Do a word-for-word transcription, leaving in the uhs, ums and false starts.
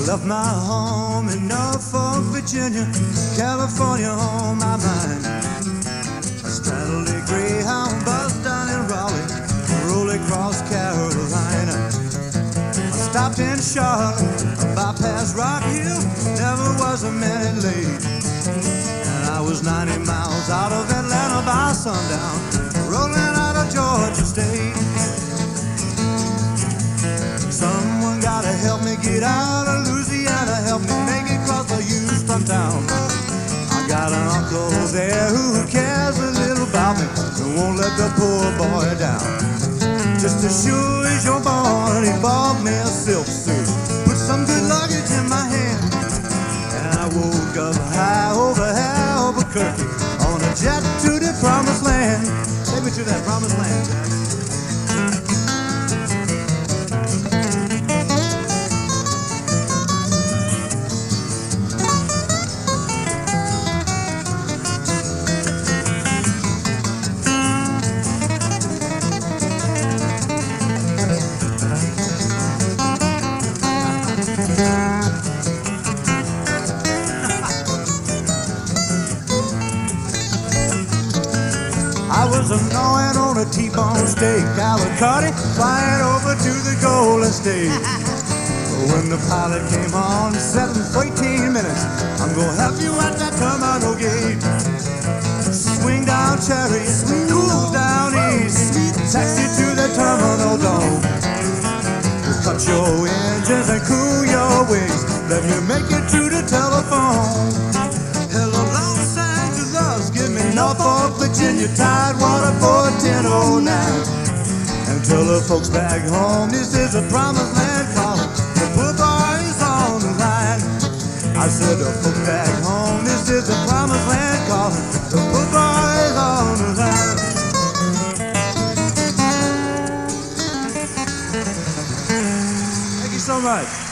left my home in Norfolk, Virginia, California on my mind. I straddled a Greyhound bus down in Raleigh, rolled across Carolina. I stopped in Charlotte, bypassed Rock Hill, never was a minute late. And I was ninety miles out of Atlanta by sundown, rolling out of Georgia State. Someone gotta help me get out of Louisiana, help me make it across the Houston town. I got an uncle there who cares a little about me and won't let the poor boy down. Just as sure as you're born, he bought me a silk suit, put some good luggage in my hand, and I woke up high over Albuquerque on a jet to the promised land. Take me to that promised land, Jack. I was a-gnawing on a T-bone steak, Alicante, flying over to the Golden State. When the pilot came on, seven for eighteen minutes, I'm gonna have you at that terminal gate. Swing down Cherry, cool down east, taxi to the terminal dome. Cut your engines and cool your wings, let me make it to the telephone. Hello, Los Angeles, give me Norfolk, Virginia, Tidewater for ten oh nine. And tell the folks back home, this is a promised land calling, the poor boys on the line. I said the folks back home, this is a promised land calling, the poor boys on the line. Thank you so much.